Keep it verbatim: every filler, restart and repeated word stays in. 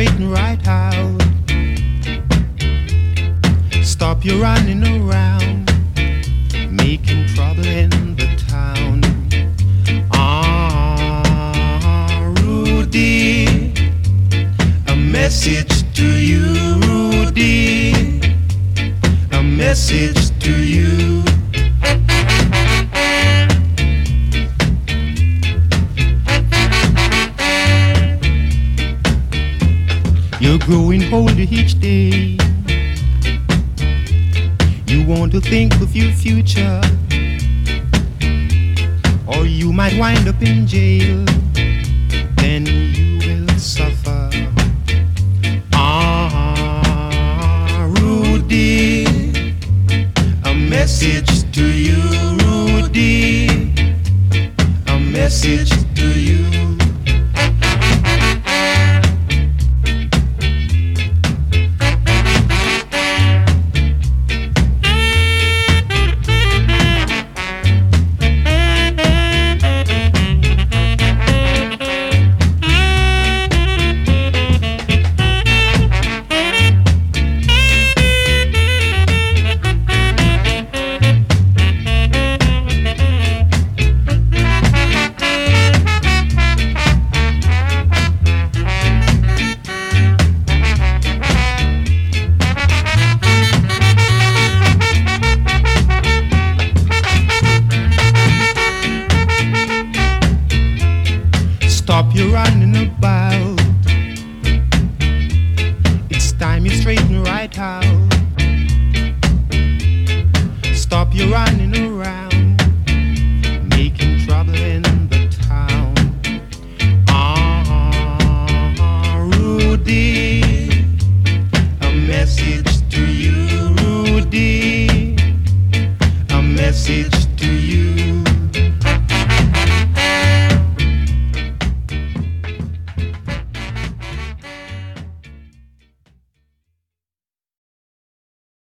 straighten right out. Stop your running around, making trouble in the town. Ah, Rudy, a message to you, Rudy, a message to you. You're growing older each day. You want to think of your future, or you might wind up in jail. Then you will suffer. Ah, Rudy, a message to you, Rudy, a message to you. Stop your running about. It's time you straighten right out. Stop your running around.